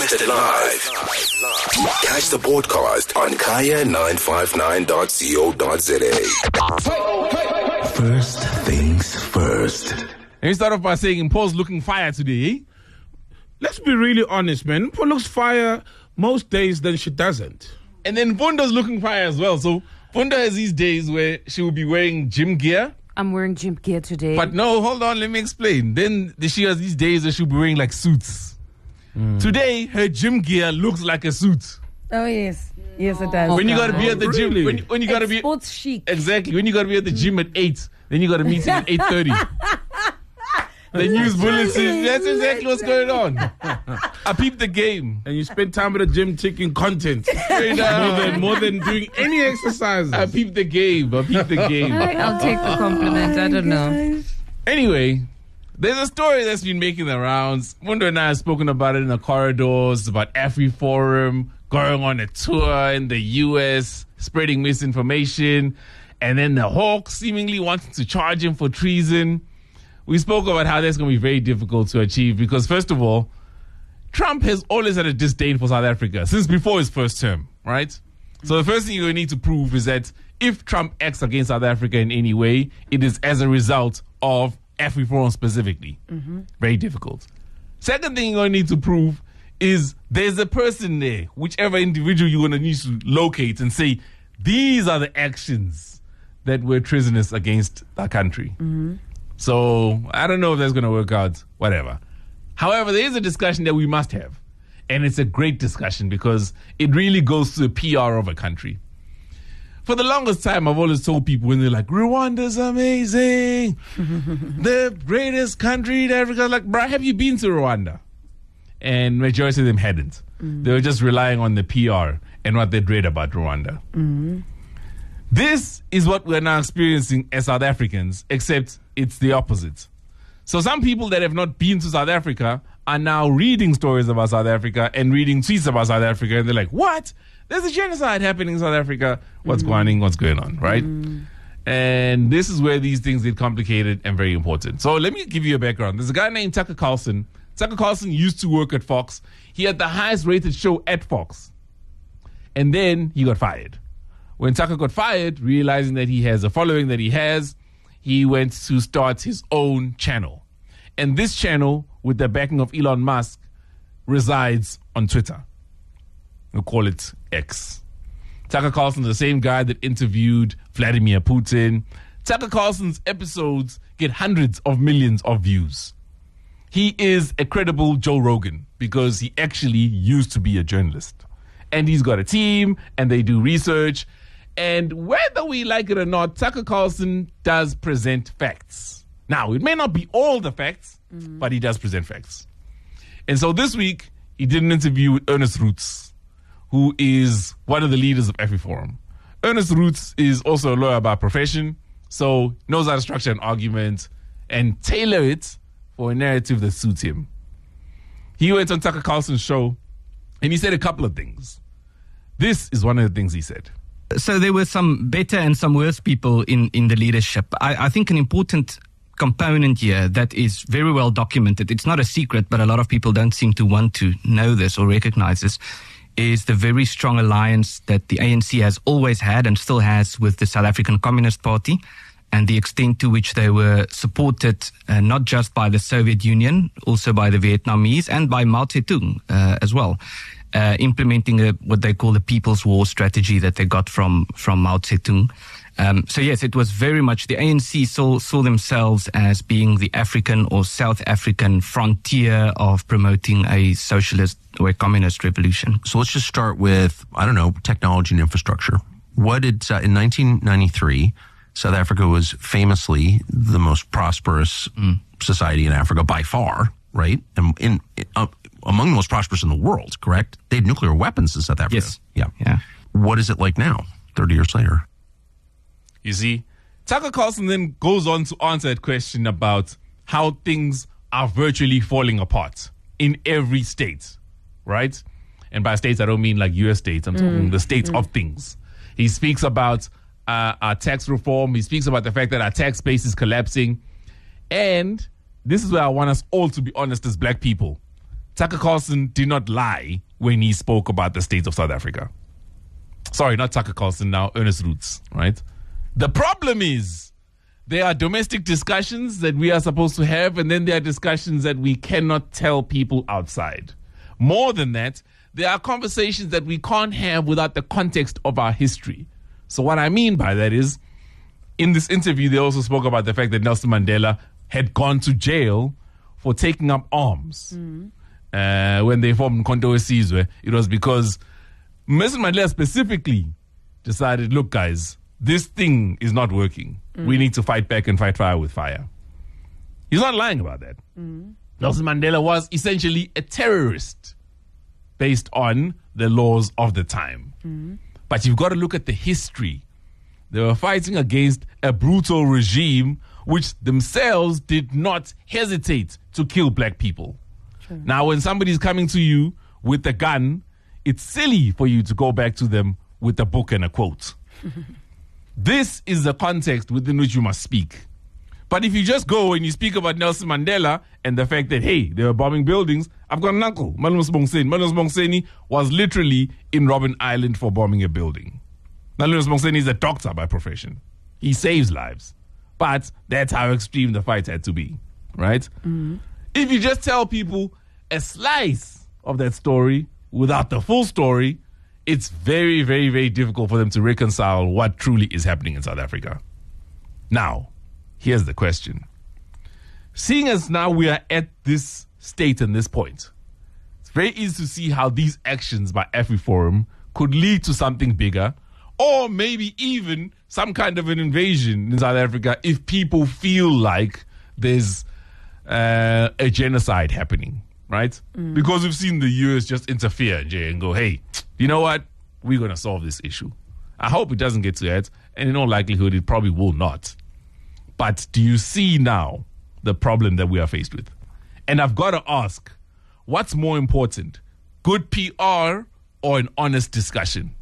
broadcasted live. Catch the podcast on kaya959.co.za. First things first. And we start off by saying Paul's looking fire today, eh? Let's be really honest, man. Paul looks fire most days, then she doesn't. And then Funda's looking fire as well. So Funda has these days where she will be wearing gym gear. I'm wearing gym gear today. But no, hold on, let me explain. Then she has these days where she'll be wearing like suits. Today, her gym gear looks like a suit. Oh, yes. Yes, it does. When you got to be at the gym, when you got to be sports chic. Exactly. When you got to be at the gym at 8, then you got to meet him at 8:30. The news bulletin. That's exactly what's going on. I peeped the game. And you spend time at the gym taking content. more than doing any exercises. I peeped the game. I'll take the compliment. I don't know. Anyway, there's a story that's been making the rounds. Mundo and I have spoken about it in the corridors, about AfriForum, going on a tour in the US, spreading misinformation, and then the Hawks seemingly wanting to charge him for treason. We spoke about how that's going to be very difficult to achieve because, first of all, Trump has always had a disdain for South Africa since before his first term, right? So the first thing you need to prove is that if Trump acts against South Africa in any way, it is as a result of AfriForum specifically. Very difficult. Second thing you're going to need to prove is there's a person there, whichever individual you're going to need to locate and say, these are the actions that were treasonous against our country. So I don't know if that's going to work out, whatever. However, there is a discussion that we must have. And it's a great discussion because it really goes to the PR of a country. For the longest time, I've always told people when they're like, Rwanda's amazing. The greatest country in Africa. Like, bro, have you been to Rwanda? And majority of them hadn't. They were just relying on the PR and what they'd read about Rwanda. This is what we're now experiencing as South Africans, except it's the opposite. So some people that have not been to South Africa are now reading stories about South Africa and reading tweets about South Africa, and they're like, what? There's a genocide happening in South Africa. What's going on, right? And this is where these things get complicated and very important. So let me give you a background. There's a guy named Tucker Carlson. Tucker Carlson used to work at Fox. He had the highest rated show at Fox. And then he got fired. When Tucker got fired, realizing that he has a following that he has, he went to start his own channel. And this channel, with the backing of Elon Musk, resides on Twitter. We'll call it X. Tucker Carlson's the same guy that interviewed Vladimir Putin. Tucker Carlson's episodes get hundreds of millions of views. He is a credible Joe Rogan because he actually used to be a journalist. And he's got a team, and they do research. And whether we like it or not, Tucker Carlson does present facts. Now, it may not be all the facts, but he does present facts. And so this week, he did an interview with Ernest Roots, who is one of the leaders of AfriForum. Ernest Roots is also a lawyer by profession, so knows how to structure an argument and tailor it for a narrative that suits him. He went on Tucker Carlson's show, and he said a couple of things. This is one of the things he said. So there were some better and some worse people in the leadership. I think an important component here that is very well documented, it's not a secret, but a lot of people don't seem to want to know this or recognize this, is the very strong alliance that the ANC has always had and still has with the South African Communist Party, and the extent to which they were supported not just by the Soviet Union, also by the Vietnamese and by Mao Zedong as well. Implementing what they call the People's War strategy that they got from Mao Zedong. So yes, it was very much the ANC saw themselves as being the African or South African frontier of promoting a socialist or a communist revolution. So let's just start with, technology and infrastructure. What did, in 1993, South Africa was famously the most prosperous society in Africa by far, right? And among the most prosperous in the world, correct? They had nuclear weapons in South Africa. Yes. Yeah. What is it like now, 30 years later? You see, Tucker Carlson then goes on to answer that question about how things are virtually falling apart in every state, right? And by states, I don't mean like U.S. states. I'm talking the states of things. He speaks about our tax reform. He speaks about the fact that our tax base is collapsing. And this is where I want us all to be honest as black people. Tucker Carlson did not lie when he spoke about the state of South Africa. Sorry, not Tucker Carlson now, Ernest Roots, right? The problem is there are domestic discussions that we are supposed to have, and then there are discussions that we cannot tell people outside. More than that, there are conversations that we can't have without the context of our history. So what I mean by that is, in this interview, they also spoke about the fact that Nelson Mandela had gone to jail for taking up arms. When they formed Mkhonto weSizwe, it was because Nelson Mandela specifically decided, look, guys, this thing is not working. We need to fight back and fight fire with fire. He's not lying about that. Nelson Mandela was essentially a terrorist based on the laws of the time. But you've got to look at the history. They were fighting against a brutal regime which themselves did not hesitate to kill black people. Now, when somebody's coming to you with a gun, it's silly for you to go back to them with a book and a quote. This is the context within which you must speak. But if you just go and you speak about Nelson Mandela and the fact that, hey, they were bombing buildings, I've got an uncle, Malum Sibongiseni was literally in Robben Island for bombing a building. Malum Sibongiseni is a doctor by profession. He saves lives. But that's how extreme the fight had to be, right? If you just tell people a slice of that story without the full story, it's very, very, very difficult for them to reconcile what truly is happening in South Africa. Now, here's the question. Seeing as now we are at this state and this point, it's very easy to see how these actions by AfriForum could lead to something bigger, or maybe even some kind of an invasion in South Africa if people feel like there's a genocide happening, right? Because we've seen the US just interfere and go, hey, you know what? We're going to solve this issue. I hope it doesn't get to that, and in all likelihood, it probably will not. But do you see now the problem that we are faced with? And I've got to ask, what's more important, good PR or an honest discussion?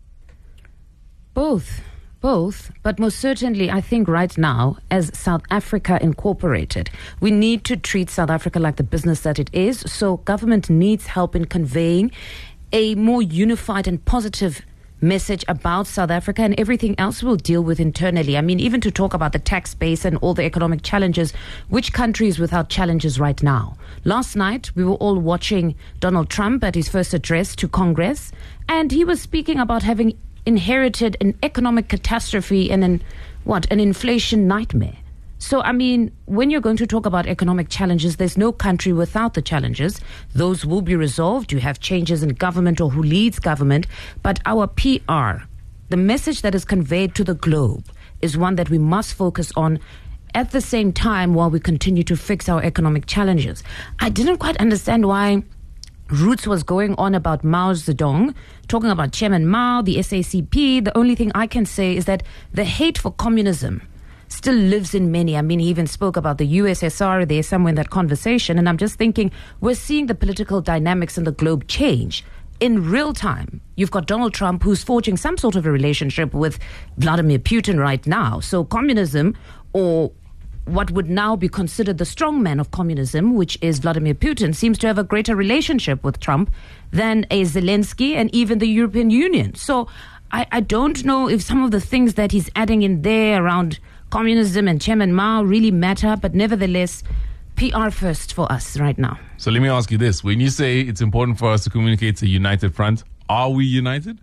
Both, but most certainly I think right now, as South Africa Incorporated, we need to treat South Africa like the business that it is. So government needs help in conveying a more unified and positive message about South Africa, and everything else we'll deal with internally. I mean, even to talk about the tax base and all the economic challenges, which country is without challenges right now? Last night, we were all watching Donald Trump at his first address to Congress, and he was speaking about having inherited an economic catastrophe and an inflation nightmare. So, I mean, when you're going to talk about economic challenges, there's no country without the challenges. Those will be resolved. You have changes in government or who leads government. But our PR, the message that is conveyed to the globe, is one that we must focus on at the same time while we continue to fix our economic challenges. I didn't quite understand why Roots was going on about Mao Zedong, talking about Chairman Mao, the SACP. The only thing I can say is that the hate for communism still lives in many. I mean, he even spoke about the USSR there somewhere in that conversation. And I'm just thinking, we're seeing the political dynamics in the globe change in real time. You've got Donald Trump, who's forging some sort of a relationship with Vladimir Putin right now. So communism, or what would now be considered the strongman of communism, which is Vladimir Putin, seems to have a greater relationship with Trump than a Zelensky and even the European Union. So I don't know if some of the things that he's adding in there around communism and Chairman Mao really matter, but nevertheless, PR first for us right now. So let me ask you this. When you say it's important for us to communicate a united front, are we united?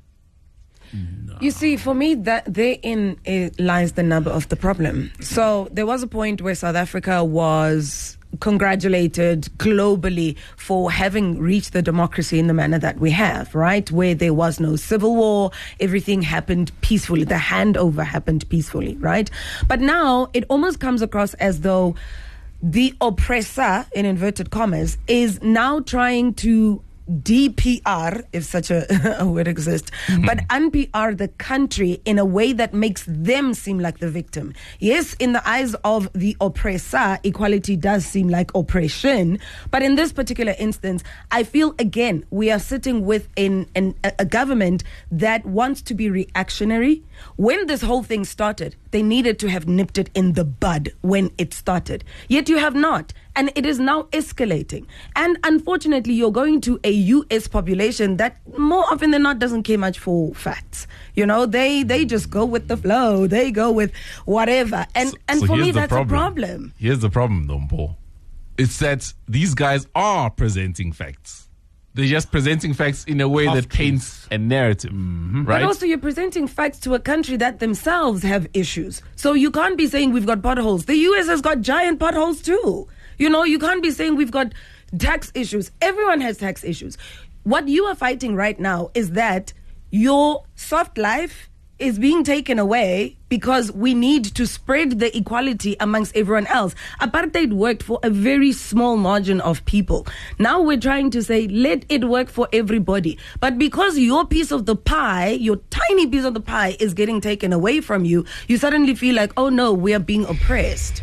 No. You see, for me, that therein lies the number of the problem. So there was a point where South Africa was congratulated globally for having reached the democracy in the manner that we have, right? Where there was no civil war, everything happened peacefully, the handover happened peacefully, right? But now it almost comes across as though the oppressor, in inverted commas, is now trying to DPR, if such a word exists, but unPR the country in a way that makes them seem like the victim. Yes, in the eyes of the oppressor, equality does seem like oppression, but in this particular instance, I feel, again, we are sitting with a government that wants to be reactionary. When this whole thing started, they needed to have nipped it in the bud when it started. Yet you have not. And it is now escalating. And unfortunately, you're going to a US population that more often than not doesn't care much for facts. You know, they just go with the flow. They go with whatever. And So for me, here's the that's a problem. Here's the problem, though, Paul. It's that these guys are presenting facts. They're just presenting facts in a way that paints a narrative, right? But also, you're presenting facts to a country that themselves have issues. So you can't be saying we've got potholes. The US has got giant potholes too. You know, you can't be saying we've got tax issues. Everyone has tax issues. What you are fighting right now is that your soft life is being taken away because we need to spread the equality amongst everyone else. Apartheid worked for a very small margin of people. Now we're trying to say, let it work for everybody. But because your piece of the pie, your tiny piece of the pie is getting taken away from you, you suddenly feel like, oh no, we are being oppressed.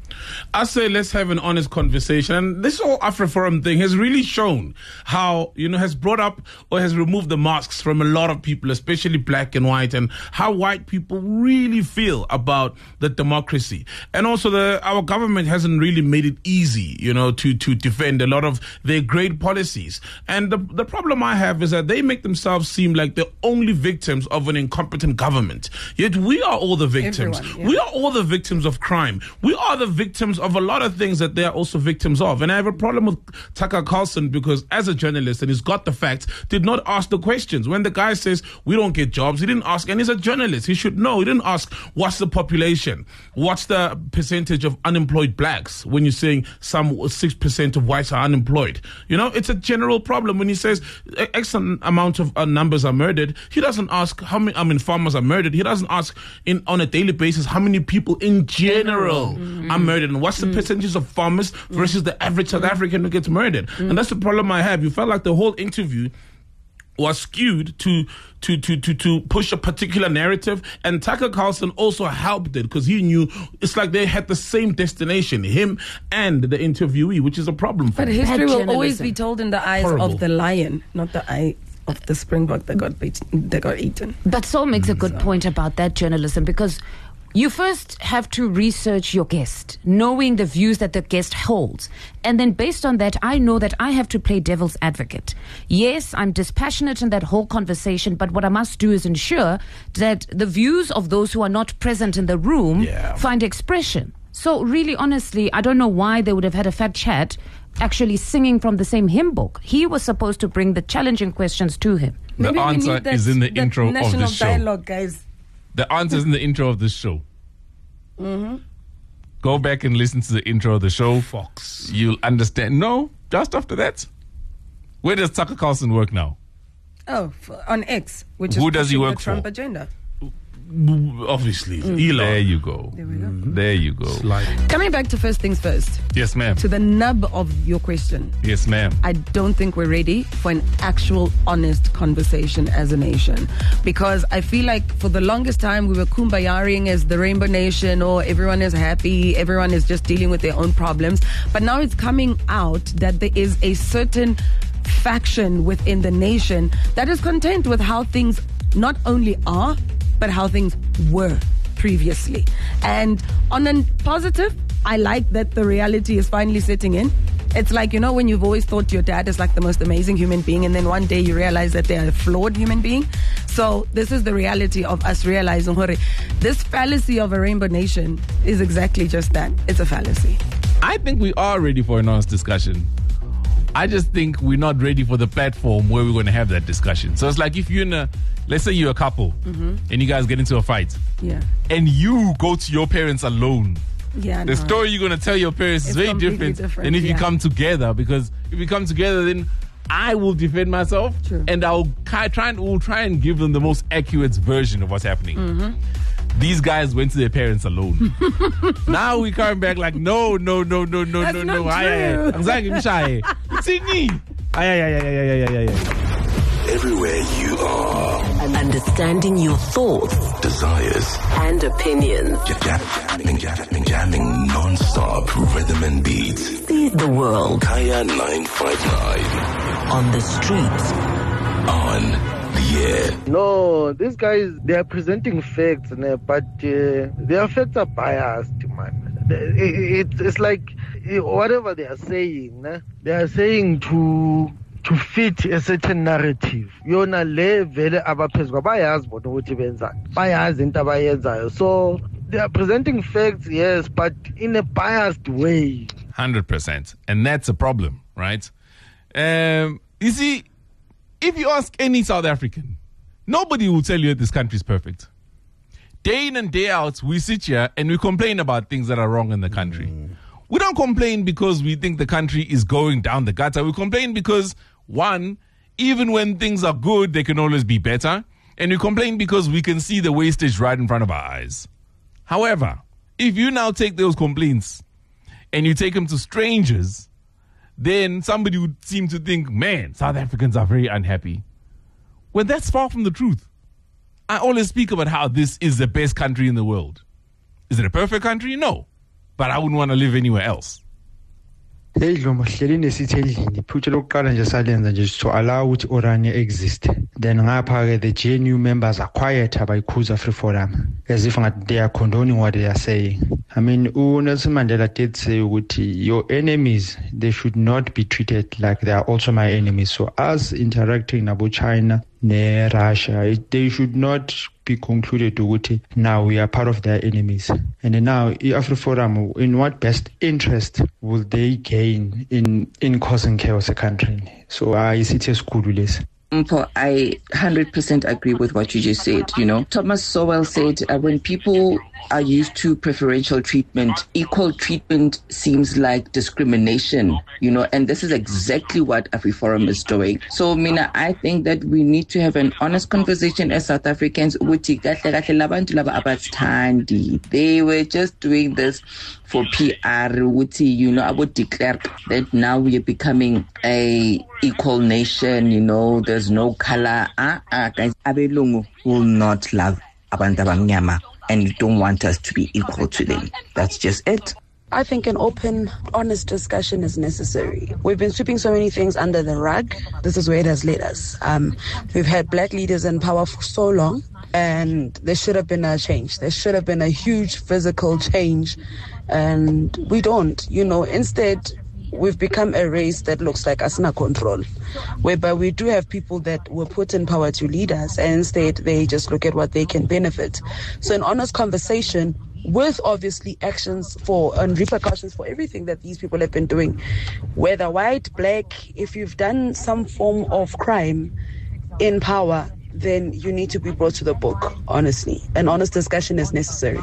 I say let's have an honest conversation. And this whole AfriForum thing has really shown how, has brought up or has removed the masks from a lot of people, especially black and white, and how white people really feel about the democracy. And also our government hasn't really made it easy, to defend a lot of their great policies. And the problem I have is that they make themselves seem like the only victims of an incompetent government. Yet we are all the victims. Everyone, yeah. We are all the victims of crime. We are the victims of a lot of things that they are also victims of. And I have a problem with Tucker Carlson because as a journalist, and he's got the facts, did not ask the questions. When the guy says we don't get jobs, he didn't ask, and he's a journalist. He should know. He didn't ask what's the population, what's the percentage of unemployed blacks when you're saying some 6% of whites are unemployed. It's a general problem. When he says X amount of numbers are murdered, he doesn't ask how many farmers are murdered. He doesn't ask on a daily basis how many people in general are murdered and what's the percentage of farmers versus the average South African who gets murdered. And that's the problem I have. You felt like the whole interview was skewed to push a particular narrative, and Tucker Carlson also helped it because he knew it's like they had the same destination, him and the interviewee, which is a problem for But me. history will journalism. always be told in the eyes Horrible. of the lion, not the eye of the springbok that got eaten. But Saul makes a good point about that journalism, because you first have to research your guest, knowing the views that the guest holds. And then based on that, I know that I have to play devil's advocate. Yes, I'm dispassionate in that whole conversation, but what I must do is ensure that the views of those who are not present in the room find expression. So really, honestly, I don't know why they would have had a fat chat actually singing from the same hymn book. He was supposed to bring the challenging questions to him. The Maybe we answer need that- is in the that intro of national this show. dialogue, guys. The answer is in the intro of this show. Go back and listen to the intro of the show. Fox. You'll understand. No, just after that. Where does Tucker Carlson work now? Oh, on X, which Who is does he pushing work the Trump for? agenda. Obviously, Elon. There you go. There we go. There you go. Coming back to first things first, Yes, ma'am. to the nub of your question. Yes, ma'am. I don't think we're ready for an actual honest conversation as a nation, because I feel like for the longest time we were kumbayaring as the Rainbow Nation, or everyone is happy, everyone is just dealing with their own problems. But now it's coming out that there is a certain faction within the nation that is content with how things not only are, but how things were previously. And on a positive, I like that the reality is finally setting in. It's like, when you've always thought your dad is like the most amazing human being, and then one day you realize that they're a flawed human being. So this is the reality of us realizing, this fallacy of a rainbow nation is exactly just that. It's a fallacy. I think we are ready for an honest discussion. I just think we're not ready for the platform where we're going to have that discussion. So it's like if you're let's say you're a couple and you guys get into a fight Yeah. and you go to your parents alone. Yeah. The story you're going to tell your parents is It's very completely different than if you yeah. come together, because if you come together, then I will defend myself. True. And we'll try and give them the most accurate version of what's happening. These guys went to their parents alone. Now we coming back like, no. That's not true. I'm saying it's in me. Everywhere you are, Understanding your thoughts desires, and opinions. jamming non-stop rhythm and beats. Seize the world Kaya 959 on the streets. on the air. No, these guys, they are presenting facts, but their facts are biased, man. It's like whatever they are saying to fit a certain narrative. Yona le vele abaphezulu bayazi bona ukuthi benzani. Bayazi into abayenzayo. So they are presenting facts, yes, but in a biased way. 100%. And that's a problem, right? You see, if you ask any South African, nobody will tell you that this country is perfect. Day in and day out, we sit here and we complain about things that are wrong in the country. We don't complain because we think the country is going down the gutter. We complain because, one, even when things are good, they can always be better. And we complain because we can see the wastage right in front of our eyes. However, if you now take those complaints and you take them to strangers, then somebody would seem to think, man, South Africans are very unhappy. When that's far from the truth. I always speak about how this is the best country in the world. Is it a perfect country? No. But I wouldn't want to live anywhere else. Hey Dlomo, hleli nesithedlini iphutha lokuqala nje salenza nje to allow ukuthi Oranje exist. Then ngapha ke the GNU members are quiet abayikhuza Free Forum as if they are condoning what they are saying. I mean, Nelson Mandela did say ukuthi your enemies, they should not be treated like they are also my enemies. So us interacting about China, Russia, they should not be concluded to now we are part of their enemies. And now AfriForum, in what best interest will they gain in causing chaos a country? So I see it as good with this. I 100% agree with what you just said. You know, Thomas Sowell said when people are used to preferential treatment, equal treatment seems like discrimination, you know, and this is exactly what AfriForum is doing. So, Mina, I think that we need to have an honest conversation as South Africans. They were just doing this for PR, you know, I would declare that now we are becoming a equal nation, you know, there's no color. Guys, Abelungu will not love abantu abamnyama and don't want us to be equal to them. That's just it. I think an open, honest discussion is necessary. We've been sweeping so many things under the rug. This is where it has led us. We've had black leaders in power for so long, and there should have been a change. There should have been a huge physical change, and we don't. You know, instead, we've become a race that looks like asina control, whereby we do have people that were put in power to lead us, and instead they just look at what they can benefit. So an honest conversation with obviously actions for and repercussions for everything that these people have been doing, whether white, black, if you've done some form of crime in power, then you need to be brought to the book, honestly. An honest discussion is necessary.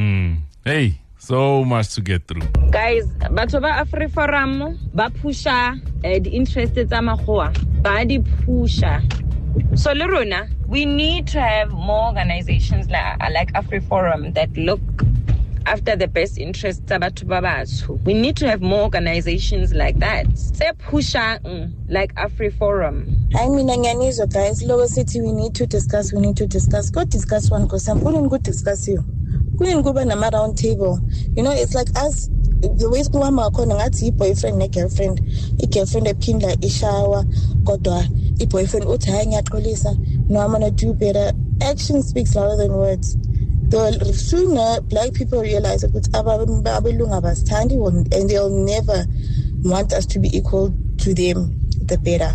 Hey, so much to get through. Guys, batho ba AfriForum ba pusha the interests tsa magoa ba di pusha. So Lerona, we need to have more organizations like AfriForum that look after the best interests tsa batho ba batsho. We need to have more organizations like that. Se pusha like AfriForum. I mean, guys, Lower City, we need to discuss. Go discuss one because I'm going to discuss you. We didn't go on a round table. You know, it's like us, the way school am calling at boyfriend and girlfriend, a girlfriend a pin like a shower, got a boyfriend utang at Colisa. No, I'm gonna do better. Action speaks louder than words. The sooner black people realize that it's about standing and they'll never want us to be equal to them, the better.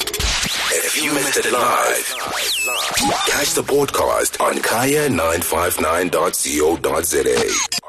If you missed it live, catch the podcast on kaya959.co.za.